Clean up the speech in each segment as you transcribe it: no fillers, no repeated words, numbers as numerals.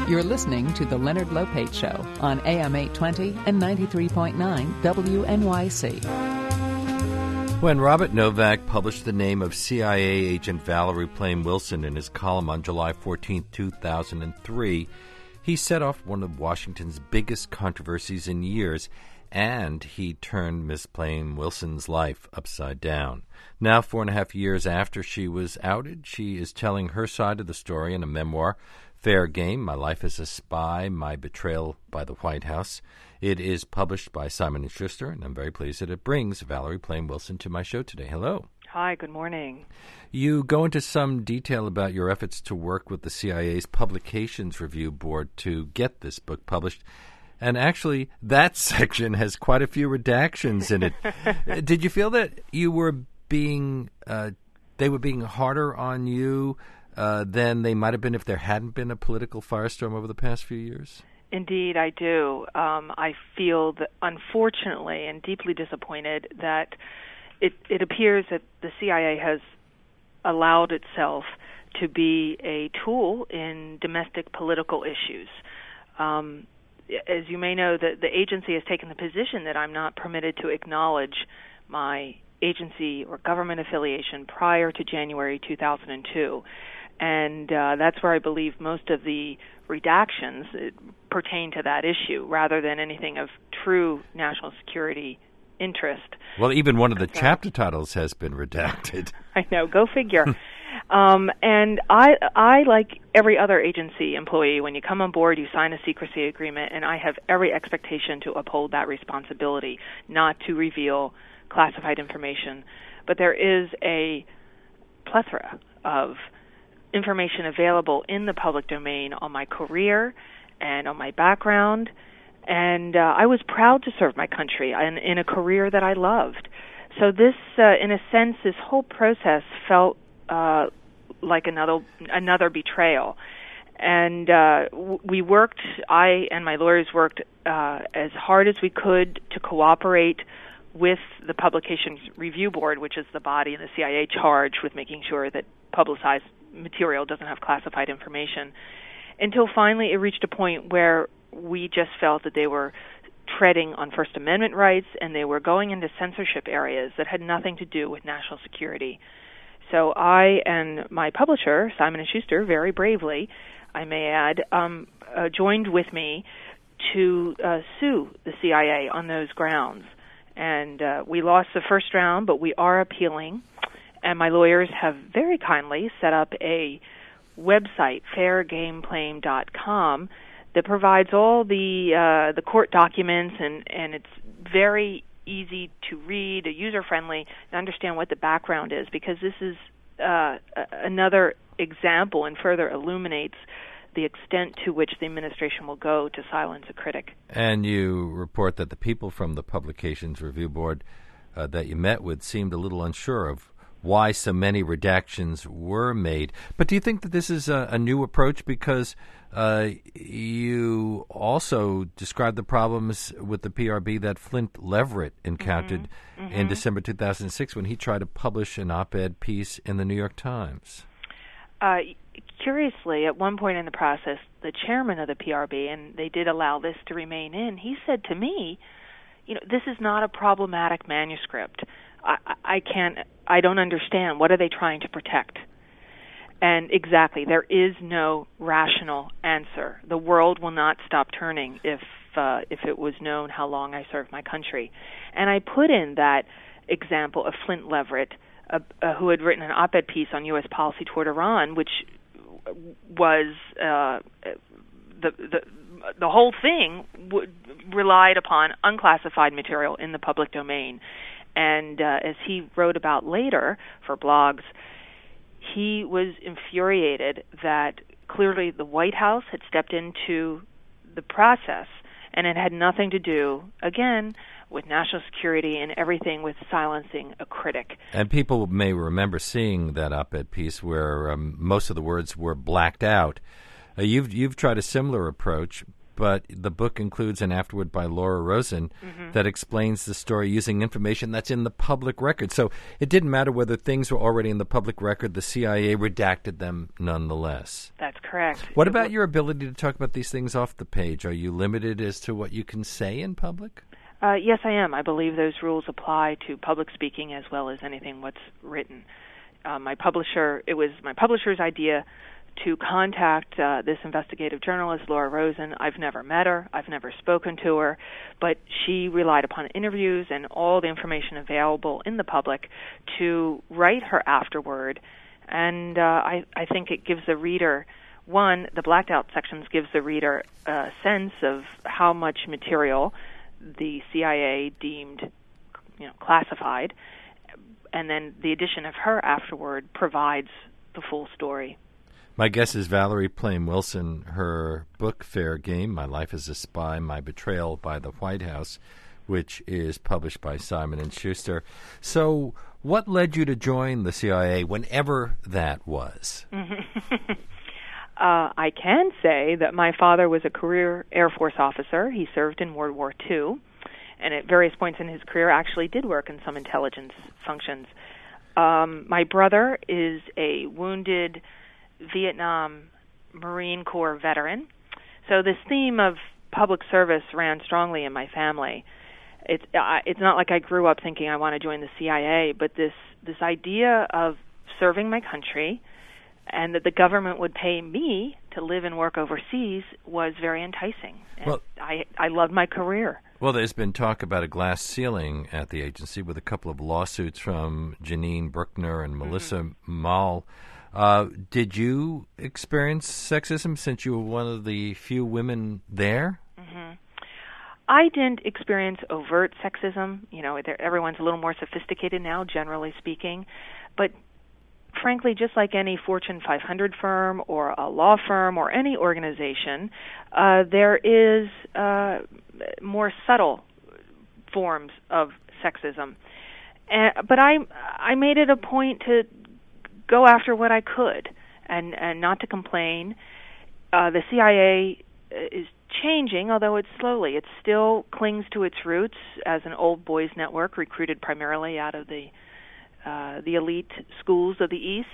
You're listening to The Leonard Lopate Show on AM 820 and 93.9 WNYC. When Robert Novak published the name of CIA agent Valerie Plame Wilson in his column on July 14, 2003, he set off one of Washington's biggest controversies in years, and he turned Miss Plame Wilson's life upside down. Now, 4.5 years after she was outed, she is telling her side of the story in a memoir, Fair Game, My Life as a Spy, My Betrayal by the White House. It is published by Simon & Schuster, and I'm very pleased that it brings Valerie Plame Wilson to my show today. Hello. Hi, good morning. You go into some detail about your efforts to work with the CIA's Publications Review Board to get this book published. And actually, that section has quite a few redactions in it. Did you feel that you were they were being harder on you than they might have been if there hadn't been a political firestorm over the past few years? Indeed, I do. I feel that, unfortunately, and deeply disappointed that it appears that the CIA has allowed itself to be a tool in domestic political issues. As you may know, the agency has taken the position that I'm not permitted to acknowledge my agency or government affiliation prior to January 2002. And that's where I believe most of the redactions pertain to that issue rather than anything of true national security interest. Well, even one of the chapter titles has been redacted. I know, go figure. And I, like every other agency employee, when you come on board, you sign a secrecy agreement, and I have every expectation to uphold that responsibility, not to reveal classified information. But there is a plethora of information available in the public domain on my career and on my background, and I was proud to serve my country in a career that I loved. So this, in a sense, this whole process felt like another betrayal. And I and my lawyers worked as hard as we could to cooperate with the Publications Review Board, which is the body in the CIA charged with making sure that publicized material doesn't have classified information, until finally it reached a point where we just felt that they were treading on First Amendment rights and they were going into censorship areas that had nothing to do with national security. So I and my publisher, Simon & Schuster, very bravely, I may add, joined with me to sue the CIA on those grounds. And we lost the first round, but we are appealing. And my lawyers have very kindly set up a website, fairgameplame.com, that provides all the court documents, and it's very easy to read, user-friendly, to understand what the background is, because this is another example and further illuminates the extent to which the administration will go to silence a critic. And you report that the people from the Publications Review Board that you met with seemed a little unsure of why so many redactions were made. But do you think that this is a new approach? Because you also described the problems with the PRB that Flint Leverett encountered in December 2006 when he tried to publish an op-ed piece in the New York Times. Curiously, at one point in the process, the chairman of the PRB, and they did allow this to remain in, he said to me, this is not a problematic manuscript. I don't understand. What are they trying to protect? And exactly, there is no rational answer. The world will not stop turning if it was known how long I served my country. And I put in that example of Flint Leverett, who had written an op-ed piece on U.S. policy toward Iran, which was the whole thing relied upon unclassified material in the public domain. And as he wrote about later for blogs, he was infuriated that clearly the White House had stepped into the process, and it had nothing to do, again, with national security and everything with silencing a critic. And people may remember seeing that op-ed piece where most of the words were blacked out. You've tried a similar approach, but the book includes an afterword by Laura Rosen that explains the story using information that's in the public record. So it didn't matter whether things were already in the public record, the CIA redacted them nonetheless. That's correct. What about your ability to talk about these things off the page? Are you limited as to what you can say in public? Yes, I am. I believe those rules apply to public speaking as well as anything what's written. It was my publisher's idea to contact this investigative journalist, Laura Rosen. I've never met her. I've never spoken to her. But she relied upon interviews and all the information available in the public to write her afterward. And I think it gives the reader, the blacked out sections gives the reader a sense of how much material the CIA deemed classified. And then the addition of her afterward provides the full story. My guest is Valerie Plame Wilson. Her book, Fair Game, My Life as a Spy, My Betrayal by the White House, which is published by Simon & Schuster. So what led you to join the CIA, whenever that was? I can say that my father was a career Air Force officer. He served in World War II, and at various points in his career actually did work in some intelligence functions. My brother is a wounded Vietnam Marine Corps veteran. So this theme of public service ran strongly in my family. It's not like I grew up thinking I want to join the CIA, but this idea of serving my country and that the government would pay me to live and work overseas was very enticing. And I loved my career. Well, there's been talk about a glass ceiling at the agency with a couple of lawsuits from Janine Bruckner and Melissa Mahl. Did you experience sexism since you were one of the few women there? I didn't experience overt sexism. Everyone's a little more sophisticated now, generally speaking. But frankly, just like any Fortune 500 firm or a law firm or any organization, there is more subtle forms of sexism. But I made it a point to go after what I could and not to complain. The CIA is changing, although it's slowly. It still clings to its roots as an old boys network recruited primarily out of the elite schools of the East.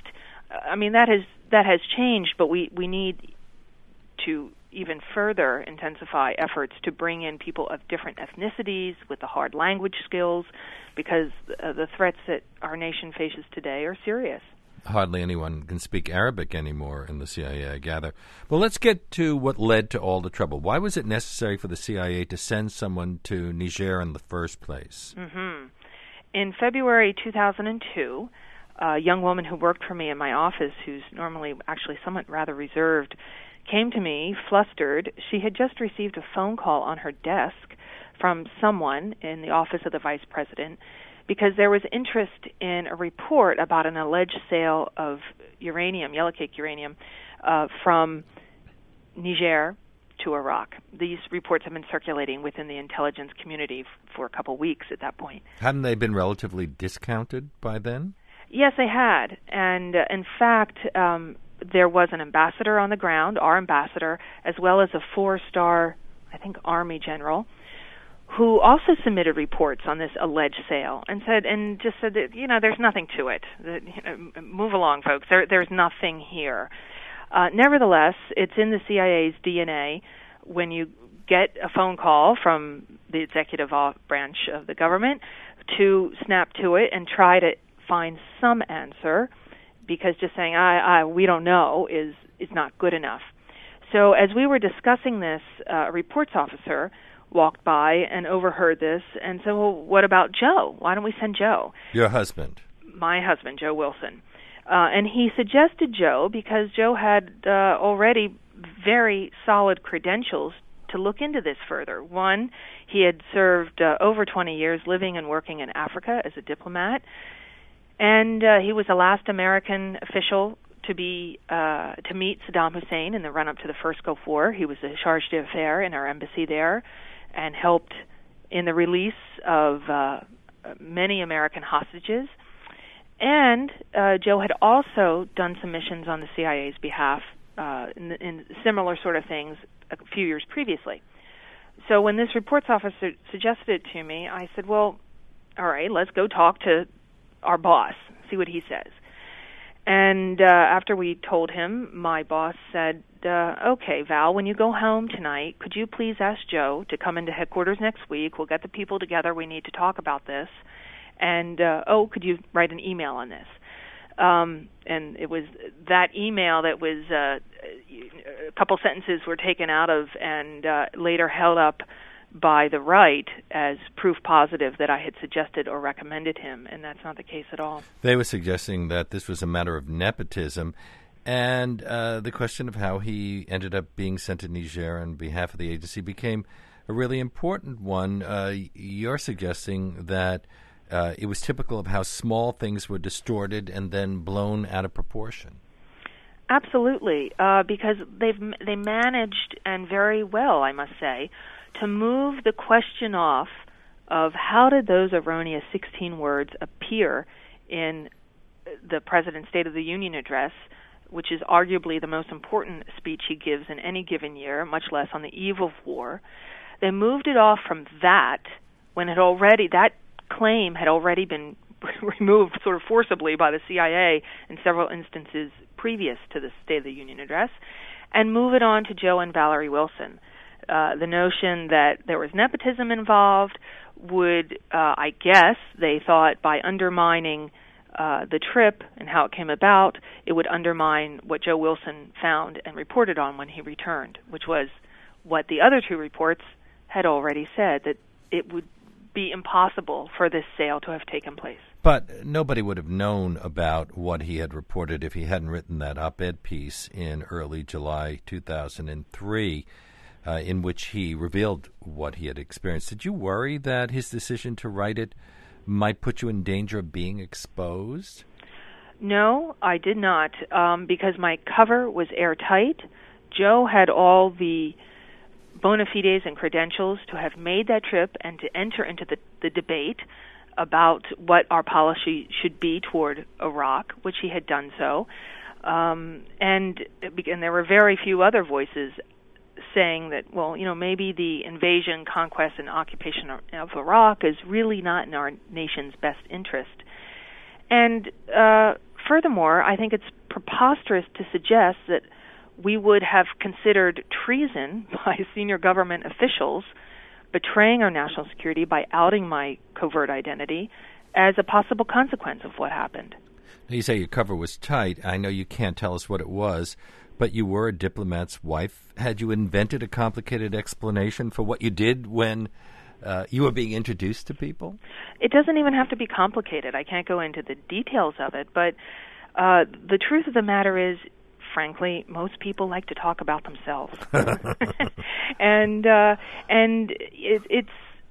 That has changed, but we need to even further intensify efforts to bring in people of different ethnicities with the hard language skills, because the threats that our nation faces today are serious. Hardly anyone can speak Arabic anymore in the CIA, I gather. Well, let's get to what led to all the trouble. Why was it necessary for the CIA to send someone to Niger in the first place? In February 2002, a young woman who worked for me in my office, who's normally actually somewhat rather reserved, came to me flustered. She had just received a phone call on her desk from someone in the office of the vice president because there was interest in a report about an alleged sale of uranium, yellowcake uranium, from Niger to Iraq. These reports have been circulating within the intelligence community for a couple weeks at that point. Hadn't they been relatively discounted by then? Yes, they had. And in fact, there was an ambassador on the ground, our ambassador, as well as a 4-star, I think, Army general, who also submitted reports on this alleged sale and just said that, there's nothing to it. Move along, folks. There's nothing here. Nevertheless, it's in the CIA's DNA when you get a phone call from the executive branch of the government to snap to it and try to find some answer, because just saying, we don't know is not good enough. So as we were discussing this, a reports officer walked by and overheard this and said, well, what about Joe? Why don't we send Joe? Your husband? My husband, Joe Wilson. And he suggested Joe because Joe had already very solid credentials to look into this further. One, he had served over 20 years living and working in Africa as a diplomat, and he was the last American official to meet Saddam Hussein in the run-up to the first Gulf War. He was a charge d'affaires in our embassy there and helped in the release of many American hostages. And Joe had also done some missions on the CIA's behalf in similar sort of things a few years previously. So when this reports officer suggested it to me, I said, well, all right, let's go talk to our boss, see what he says. And after we told him, my boss said, okay, Val, when you go home tonight, could you please ask Joe to come into headquarters next week? We'll get the people together. We need to talk about this. And, could you write an email on this? And it was that email that was a couple sentences were taken out of and later held up by the right as proof positive that I had suggested or recommended him, and that's not the case at all. They were suggesting that this was a matter of nepotism, and the question of how he ended up being sent to Niger on behalf of the agency became a really important one. You're suggesting that it was typical of how small things were distorted and then blown out of proportion. Absolutely, because they managed, and very well, I must say, to move the question off of how did those erroneous 16 words appear in the President's State of the Union address, which is arguably the most important speech he gives in any given year, much less on the eve of war. They moved it off from that when that claim had already been removed sort of forcibly by the CIA in several instances previous to the State of the Union address, and move it on to Joe and Valerie Wilson. The notion that there was nepotism involved would, I guess, they thought by undermining the trip and how it came about, it would undermine what Joe Wilson found and reported on when he returned, which was what the other two reports had already said, that it would be impossible for this sale to have taken place. But nobody would have known about what he had reported if he hadn't written that op-ed piece in early July 2003. In which he revealed what he had experienced. Did you worry that his decision to write it might put you in danger of being exposed? No, I did not, because my cover was airtight. Joe had all the bona fides and credentials to have made that trip and to enter into the debate about what our policy should be toward Iraq, which he had done so. And there were very few other voices saying that, well, maybe the invasion, conquest, and occupation of Iraq is really not in our nation's best interest. And furthermore, I think it's preposterous to suggest that we would have considered treason by senior government officials betraying our national security by outing my covert identity as a possible consequence of what happened. You say your cover was tight. I know you can't tell us what it was, but you were a diplomat's wife. Had you invented a complicated explanation for what you did when you were being introduced to people? It doesn't even have to be complicated. I can't go into the details of it, but the truth of the matter is, frankly, most people like to talk about themselves. and it's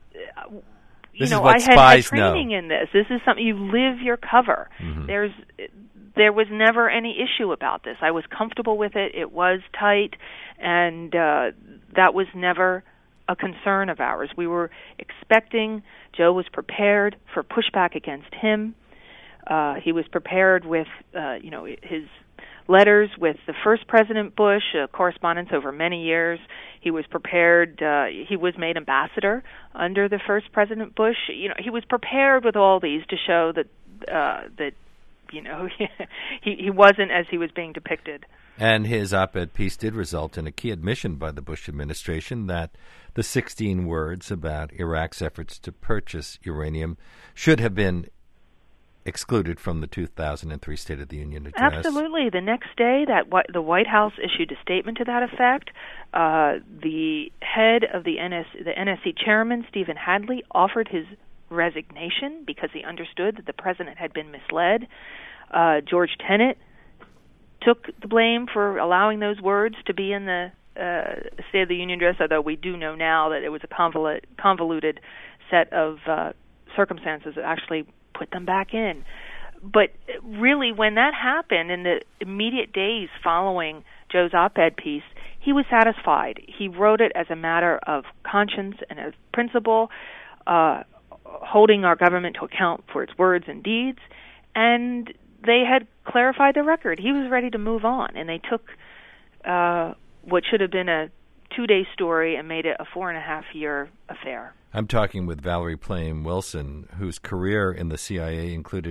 I had training in this. This is something you live your cover. Mm-hmm. There was never any issue about this. I was comfortable with it. It was tight, and that was never a concern of ours. We were expecting. Joe was prepared for pushback against him. He was prepared with, his letters with the first President Bush, correspondence over many years. He was prepared. He was made ambassador under the first President Bush. He was prepared with all these to show that he wasn't as he was being depicted. And his op-ed piece did result in a key admission by the Bush administration that the 16 words about Iraq's efforts to purchase uranium should have been excluded from the 2003 State of the Union address. Absolutely. The next day, the White House issued a statement to that effect. The head of the NSC chairman, Stephen Hadley, offered his resignation because he understood that the president had been misled. George Tenet took the blame for allowing those words to be in the State of the Union address, although we do know now that it was a convoluted set of circumstances that actually put them back in. But really, when that happened in the immediate days following Joe's op-ed piece, he was satisfied. He wrote it as a matter of conscience and as principle, holding our government to account for its words and deeds, and they had clarified the record. He was ready to move on, and they took what should have been a 2-day story and made it a 4.5-year affair. I'm talking with Valerie Plame Wilson, whose career in the CIA included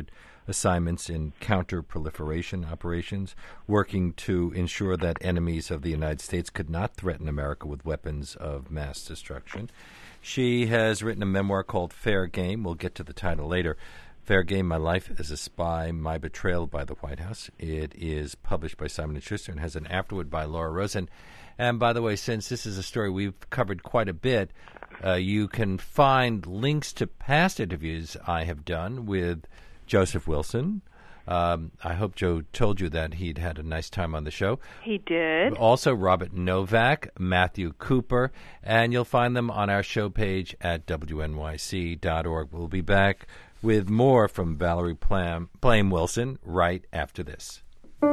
assignments in counter-proliferation operations, working to ensure that enemies of the United States could not threaten America with weapons of mass destruction. She has written a memoir called Fair Game. We'll get to the title later. Fair Game, My Life as a Spy, My Betrayal by the White House. It is published by Simon & Schuster and has an afterword by Laura Rosen. And by the way, since this is a story we've covered quite a bit, you can find links to past interviews I have done with Joseph Wilson. I hope Joe told you that he'd had a nice time on the show. He did. Also, Robert Novak, Matthew Cooper, and you'll find them on our show page at wnyc.org. We'll be back with more from Valerie Plame Wilson right after this.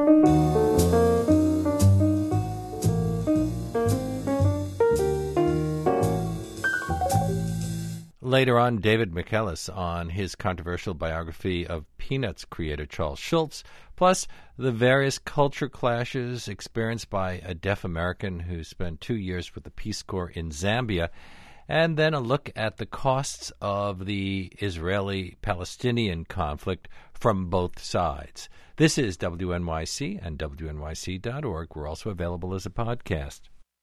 Later on, David McKellis on his controversial biography of Peanuts creator Charles Schulz, plus the various culture clashes experienced by a deaf American who spent 2 years with the Peace Corps in Zambia, and then a look at the costs of the Israeli-Palestinian conflict from both sides. This is WNYC and WNYC.org. We're also available as a podcast.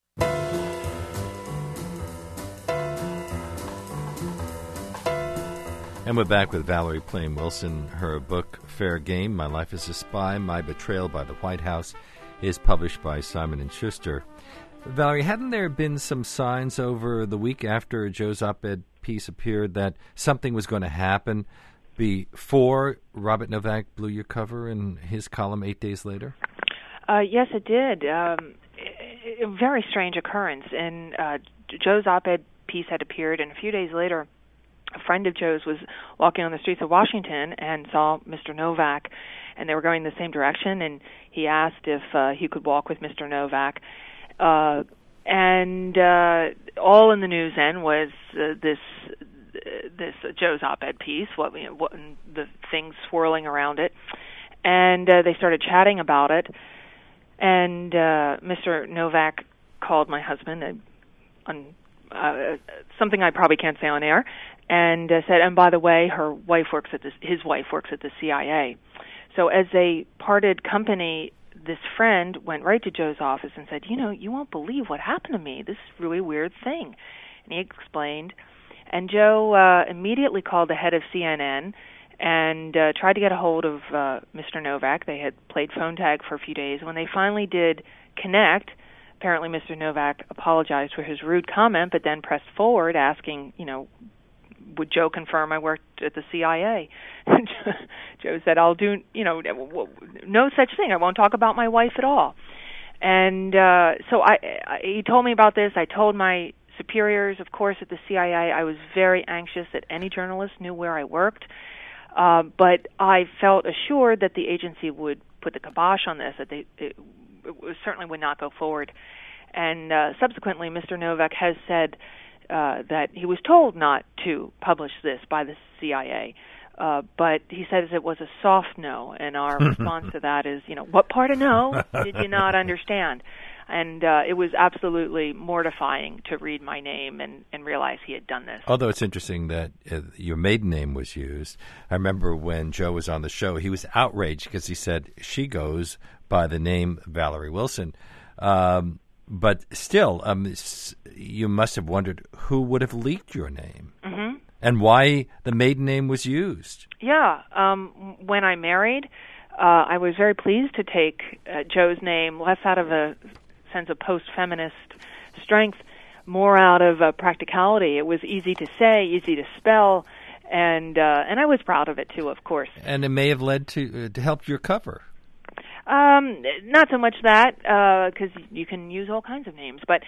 And we're back with Valerie Plame Wilson. Her book, Fair Game, My Life as a Spy, My Betrayal by the White House, is published by Simon & Schuster. Valerie, hadn't there been some signs over the week after Joe's op-ed piece appeared that something was going to happen before Robert Novak blew your cover in his column 8 days later? Yes, it did. A very strange occurrence. And Joe's op-ed piece had appeared, and a few days later, a friend of Joe's was walking on the streets of Washington and saw Mr. Novak, and they were going in the same direction, and he asked if he could walk with Mr. Novak. And all in the news then was this Joe's op-ed piece, what the things swirling around it, and they started chatting about it. And Mr. Novak called my husband on something I probably can't say on air, and said, and by the way, his wife works at the CIA. So as they parted company, this friend went right to Joe's office and said, you won't believe what happened to me. This is a really weird thing. And he explained. And Joe immediately called the head of CNN and tried to get a hold of Mr. Novak. They had played phone tag for a few days. When they finally did connect, apparently Mr. Novak apologized for his rude comment, but then pressed forward asking, would Joe confirm I worked at the CIA? Joe said, I'll do, no such thing. I won't talk about my wife at all. And so he told me about this. I told my superiors, of course, at the CIA. I was very anxious that any journalist knew where I worked. But I felt assured that the agency would put the kibosh on this, that it certainly would not go forward. And subsequently, Mr. Novak has said that he was told not to publish this by the CIA, but he says it was a soft no, and our response to that is, what part of no did you not understand? And it was absolutely mortifying to read my name and realize he had done this. Although it's interesting that your maiden name was used. I remember when Joe was on the show, he was outraged because he said she goes by the name Valerie Wilson. But still, you must have wondered who would have leaked your name and why the maiden name was used. Yeah. When I married, I was very pleased to take Joe's name, less out of a sense of post-feminist strength, more out of practicality. It was easy to say, easy to spell, and I was proud of it too, of course. And it may have led to help your cover. Not so much that, because you can use all kinds of names. But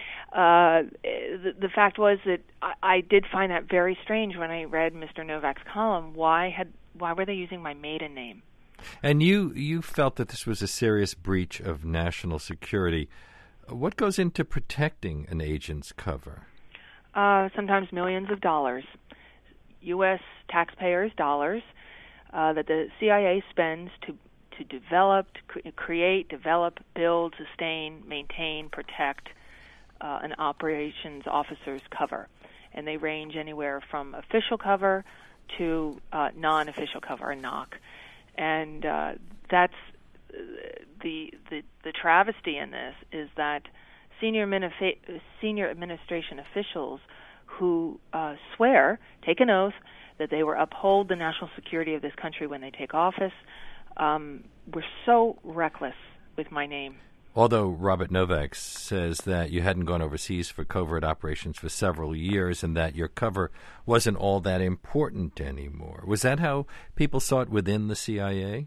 the fact was that I did find that very strange when I read Mr. Novak's column. Why were they using my maiden name? And you felt that this was a serious breach of national security. What goes into protecting an agent's cover? Sometimes millions of dollars, U.S. taxpayers' dollars, that the CIA spends to develop, create, develop, build, sustain, maintain, protect an operations officer's cover. And they range anywhere from official cover to non-official cover, a NOC. And that's the travesty in this is that senior administration officials who take an oath that they will uphold the national security of this country when they take office, were so reckless with my name. Although Robert Novak says that you hadn't gone overseas for covert operations for several years and that your cover wasn't all that important anymore. Was that how people saw it within the CIA?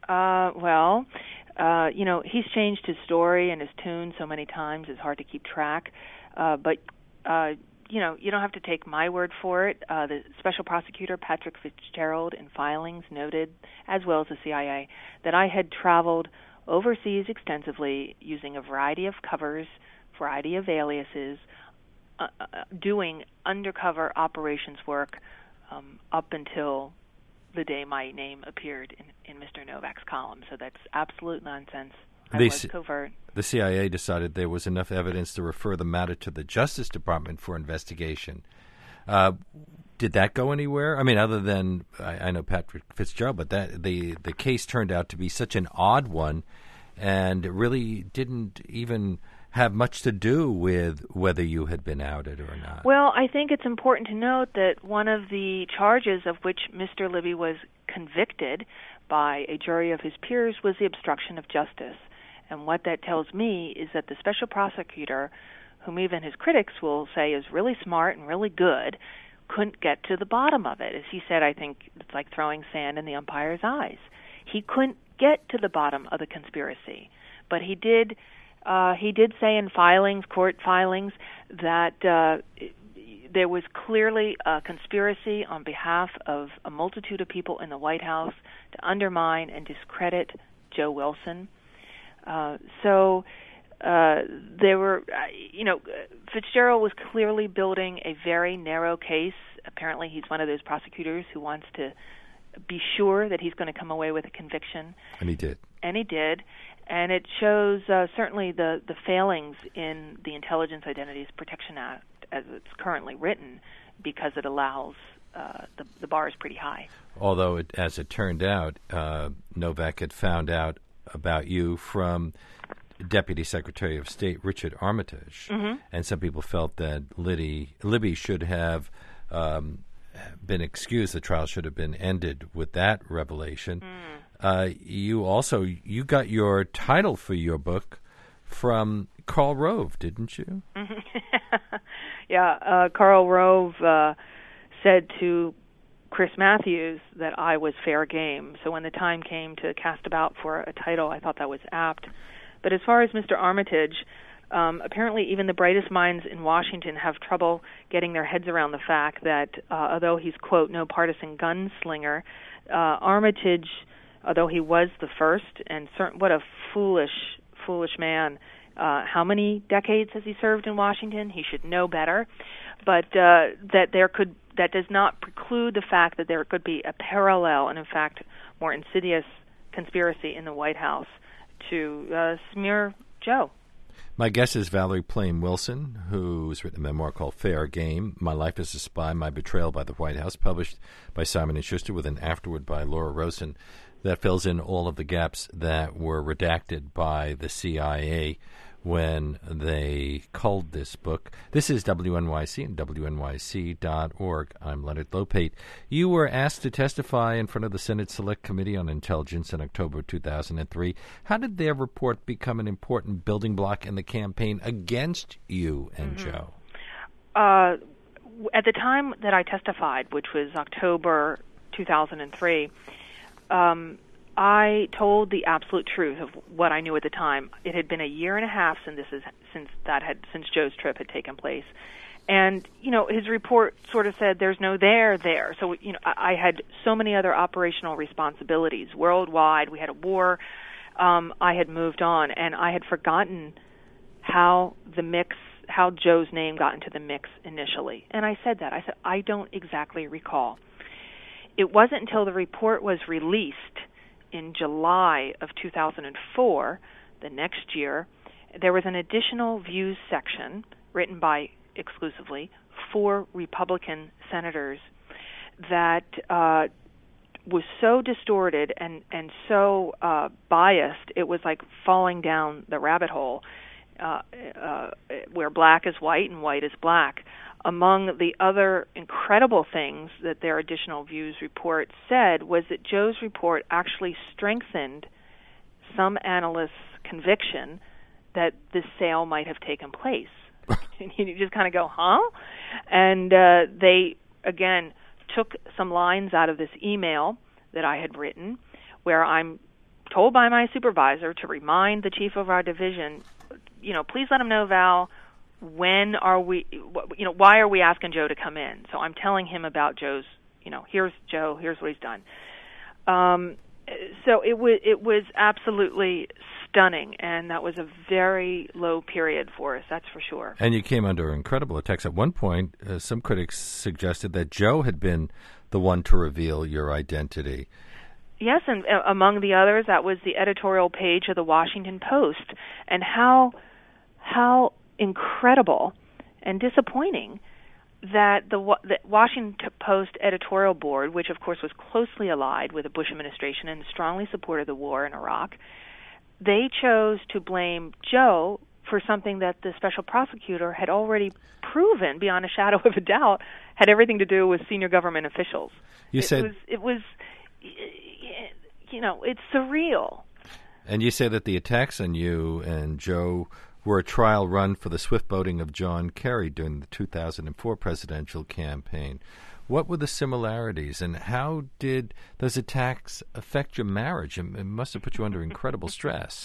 He's changed his story and his tune so many times it's hard to keep track. But you don't have to take my word for it. The special prosecutor, Patrick Fitzgerald, in filings noted, as well as the CIA, that I had traveled overseas extensively using a variety of covers, variety of aliases, doing undercover operations work up until the day my name appeared in Mr. Novak's column. So that's absolute nonsense. I was covert. The CIA decided there was enough evidence to refer the matter to the Justice Department for investigation. Did that go anywhere? I mean, other than I know Patrick Fitzgerald, but the case turned out to be such an odd one, and it really didn't even have much to do with whether you had been outed or not. Well, I think it's important to note that one of the charges of which Mr. Libby was convicted by a jury of his peers was the obstruction of justice. And what that tells me is that the special prosecutor, whom even his critics will say is really smart and really good, couldn't get to the bottom of it. As he said, I think it's like throwing sand in the umpire's eyes. He couldn't get to the bottom of the conspiracy. But he did say in court filings, that there was clearly a conspiracy on behalf of a multitude of people in the White House to undermine and discredit Joe Wilson. There were, Fitzgerald was clearly building a very narrow case. Apparently he's one of those prosecutors who wants to be sure that he's going to come away with a conviction. And he did. And it shows certainly the failings in the Intelligence Identities Protection Act as it's currently written, because it allows the bar is pretty high. Although, as it turned out, Novak had found out about you from Deputy Secretary of State Richard Armitage, and some people felt that Libby should have been excused. The trial should have been ended with that revelation. You got your title for your book from Karl Rove, didn't you? Yeah, Karl Rove said to Chris Matthews that I was fair game. So when the time came to cast about for a title, I thought that was apt. But as far as Mr. Armitage, apparently even the brightest minds in Washington have trouble getting their heads around the fact that although he's, quote, no partisan gunslinger, Armitage, although he was the first, and what a foolish man. How many decades has he served in Washington? He should know better. But that does not preclude the fact that there could be a parallel and, in fact, more insidious conspiracy in the White House to smear Joe. My guest is Valerie Plame Wilson, who's written a memoir called Fair Game, My Life as a Spy, My Betrayal by the White House, published by Simon & Schuster with an afterword by Laura Rosen that fills in all of the gaps that were redacted by the CIA when they culled this book. This is WNYC and WNYC.org. I'm Leonard Lopate. You were asked to testify in front of the Senate Select Committee on Intelligence in October 2003. How did their report become an important building block in the campaign against you and Joe? At the time that I testified, which was October 2003, I told the absolute truth of what I knew at the time. It had been a year and a half since Joe's trip had taken place, and his report sort of said there's no there. So I had so many other operational responsibilities worldwide. We had a war. I had moved on, and I had forgotten how Joe's name got into the mix initially. And I said that. I said I don't exactly recall. It wasn't until the report was released in July of 2004, the next year, there was an additional views section written by exclusively 4 Republican senators that was so distorted and so biased, it was like falling down the rabbit hole where black is white and white is black. Among the other incredible things that their additional views report said was that Joe's report actually strengthened some analysts' conviction that this sale might have taken place. And you just kind of go, huh? And they, again, took some lines out of this email that I had written where I'm told by my supervisor to remind the chief of our division, please let him know, Val, when are we, why are we asking Joe to come in? So I'm telling him about Joe's, here's Joe, here's what he's done. So it was absolutely stunning, and that was a very low period for us, that's for sure. And you came under incredible attacks. At one point, some critics suggested that Joe had been the one to reveal your identity. Yes, and among the others, that was the editorial page of the Washington Post, and how incredible and disappointing that the Washington Post editorial board, which of course was closely allied with the Bush administration and strongly supported the war in Iraq, they chose to blame Joe for something that the special prosecutor had already proven beyond a shadow of a doubt had everything to do with senior government officials. It's surreal. And you say that the attacks on you and Joe were a trial run for the swift voting of John Kerry during the 2004 presidential campaign. What were the similarities, and how did those attacks affect your marriage? It must have put you under incredible stress.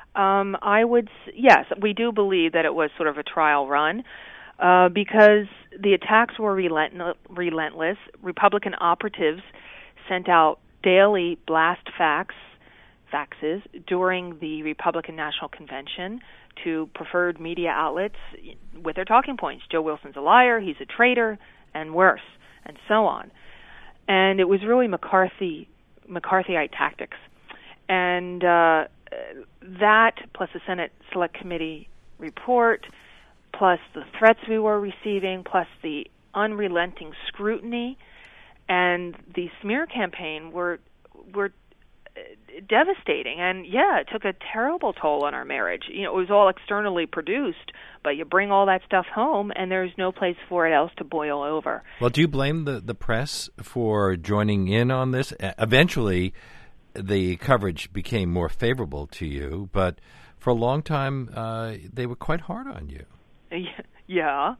Yes, we do believe that it was sort of a trial run because the attacks were relentless. Republican operatives sent out daily blast faxes during the Republican National Convention to preferred media outlets with their talking points. Joe Wilson's a liar, he's a traitor, and worse, and so on. And it was really McCarthyite tactics. And that, plus the Senate Select Committee report, plus the threats we were receiving, plus the unrelenting scrutiny, and the smear campaign were devastating. And it took a terrible toll on our marriage. It was all externally produced, but you bring all that stuff home and there's no place for it else to boil over. Well, do you blame the press for joining in on this? Eventually, the coverage became more favorable to you, but for a long time, they were quite hard on you. Yeah.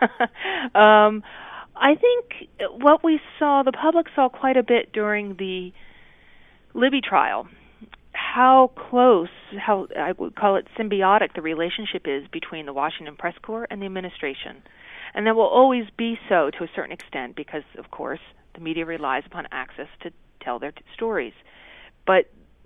I think what we saw, the public saw quite a bit during the Libby trial, how close, how I would call it symbiotic the relationship is between the Washington Press Corps and the administration. And that will always be so to a certain extent because, of course, the media relies upon access to tell their stories. But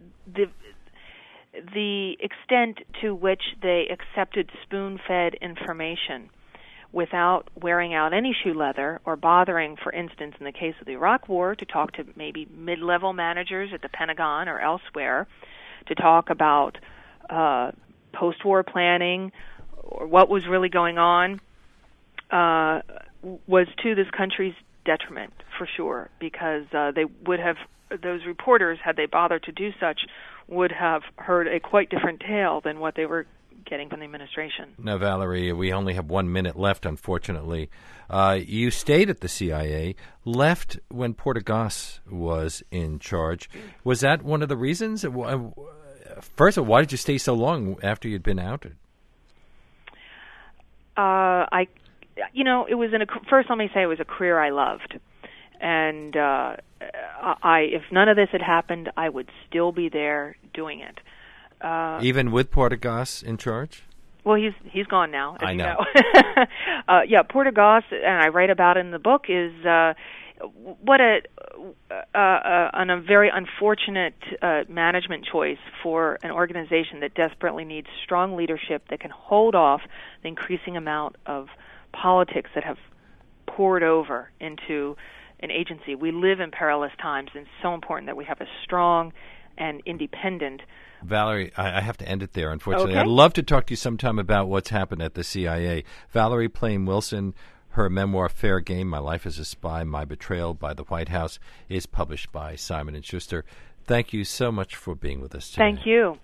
the extent to which they accepted spoon-fed information without wearing out any shoe leather or bothering, for instance, in the case of the Iraq War, to talk to maybe mid-level managers at the Pentagon or elsewhere, to talk about post-war planning or what was really going on, was to this country's detriment, for sure, because they would have, those reporters, had they bothered to do such, would have heard a quite different tale than what they were getting from the administration. Now, Valerie, we only have 1 minute left, unfortunately. You stayed at the CIA, left when Porter Goss was in charge. Was that one of the reasons? First of all, why did you stay so long after you'd been outed? It was first, let me say, it was a career I loved. And if none of this had happened, I would still be there doing it. Even with Porter Goss in charge? Well, he's gone now, as I know. Porter Goss, and I write about it in the book, is what a very unfortunate management choice for an organization that desperately needs strong leadership that can hold off the increasing amount of politics that have poured over into an agency. We live in perilous times, and it's so important that we have a strong and independent. Valerie, I have to end it there, unfortunately. Okay. I'd love to talk to you sometime about what's happened at the CIA. Valerie Plame Wilson, Her memoir, Fair Game, My Life as a Spy, My Betrayal by the White House, is published by Simon & Schuster. Thank you so much for being with us today. Thank you.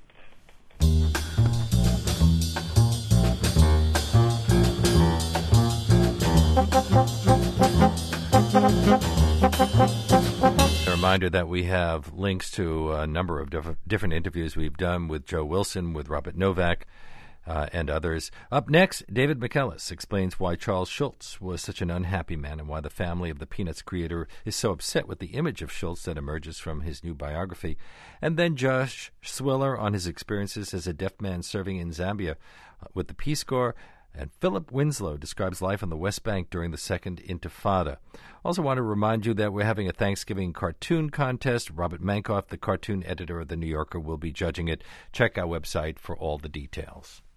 A reminder that we have links to a number of different interviews we've done with Joe Wilson, with Robert Novak, and others. Up next, David McKellis explains why Charles Schulz was such an unhappy man and why the family of the Peanuts creator is so upset with the image of Schulz that emerges from his new biography. And then Josh Swiller on his experiences as a deaf man serving in Zambia with the Peace Corps. And Philip Winslow describes life on the West Bank during the Second Intifada. Also want to remind you that we're having a Thanksgiving cartoon contest. Robert Mankoff, the cartoon editor of The New Yorker, will be judging it. Check our website for all the details.